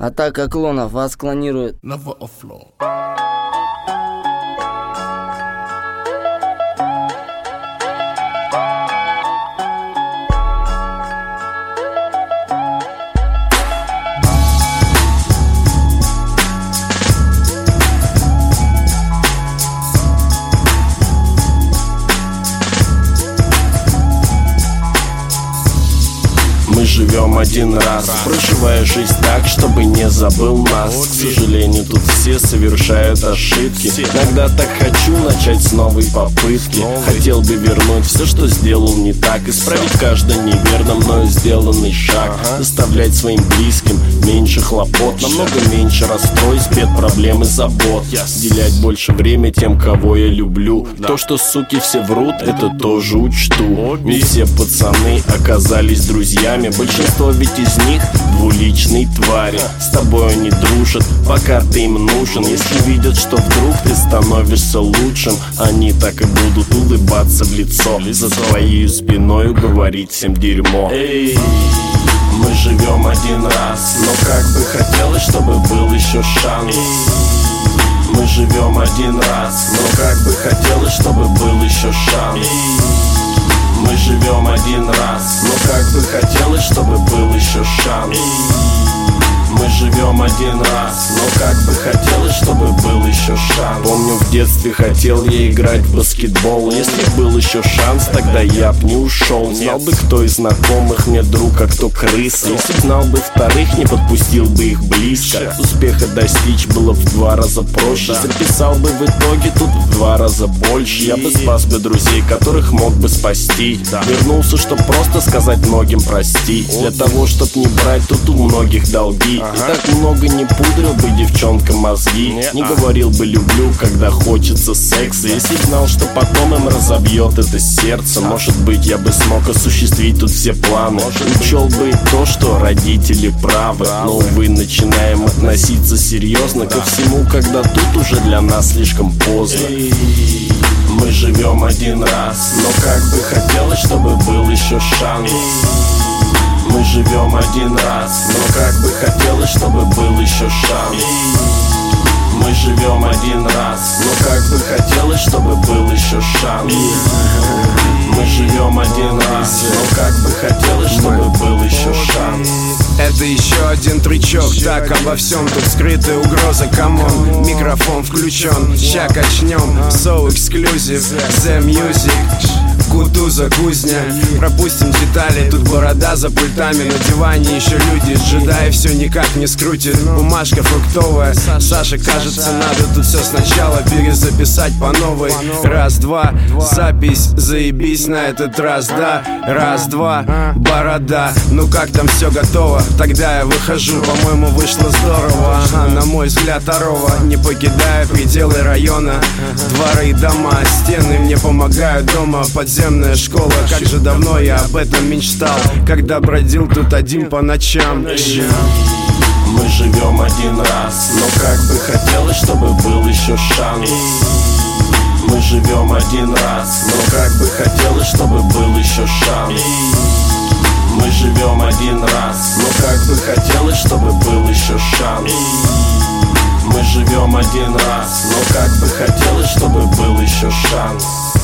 Атака клонов, вас клонирует. Мы живем один раз, проживая жизнь так, чтобы не забыл нас. К сожалению, тут все совершают ошибки. Иногда так хочу начать с новой попытки. Хотел бы вернуть все, что сделал не так, исправить каждый неверно мною сделанный шаг, доставлять своим близким меньше хлопот, намного меньше расстройств, бед, проблем и забот, уделять больше время тем, кого я люблю. То, что суки все врут, это тоже учту. Не все пацаны оказались друзьями, большинство ведь из них двуличные твари. С тобой они дружат, пока ты им нужен. Если видят, что вдруг ты становишься лучшим, они так и будут улыбаться в лицо, за твоей спиною говорить всем дерьмо. Эй, мы живем один раз, но как бы хотелось, чтобы был еще шанс. Мы живем один раз, но как бы хотелось, чтобы был еще шанс. Мы живем один раз, но как бы хотелось, чтобы был еще шанс. Мы живем один раз, но как бы хотелось, чтобы был еще шанс. Помню, в детстве хотел я играть в баскетбол. Если был еще шанс, тогда я б не ушел. Знал бы, кто из знакомых мне друг, а кто крыса. Если б знал бы вторых, не подпустил бы их близко. Успеха достичь было в 2 раза проще. Записал бы в итоге тут в 2 раза больше. Я бы спас бы друзей, которых мог бы спасти. Вернулся, чтоб просто сказать многим прости. Для того, чтоб не брать тут у многих долги. И так много не пудрил бы девчонкам мозги. Не говорил бы люблю, когда хочется секса. Если б знал, что потом им разобьет это сердце, может быть, я бы смог осуществить тут все планы. Учел бы и то, что родители правы. Но, увы, начинаем относиться серьезно ко всему, когда тут уже для нас слишком поздно. Мы живем один раз, но как бы хотелось, чтобы был еще шанс. Мы живем один раз, но как бы хотелось, чтобы был еще шанс. Мы живем один раз, но как бы хотелось, чтобы был еще шанс. Мы живем один раз, но как бы хотелось, чтобы был еще шанс. Это еще один трючок, так обо всем тут скрытая угроза, камон. Микрофон включен, ща качнем, so exclusive, the music. Кутуза, кузня, пропустим детали. Тут борода за пультами, на диване еще люди. Джедаи все никак не скрутит. Бумажка фруктовая, Саша, кажется, надо тут все сначала перезаписать по новой. Раз, два, запись, заебись на этот раз, да. Раз, два, борода, ну как там все готово? Тогда я выхожу, по-моему, вышло здорово. Ага, на мой взгляд, орова, не покидая пределы района. Дворы и дома, стены мне помогают дома. Подземная школа, как же давно я об этом мечтал, когда бродил тут один по ночам. Мы живем один раз, но как бы хотелось, чтобы был еще шанс. Мы живем один раз, но как бы хотелось, чтобы был еще шанс. Мы живем один раз, но как бы хотелось, чтобы был еще шанс. Мы живем один раз, но как бы хотелось, чтобы был еще шанс.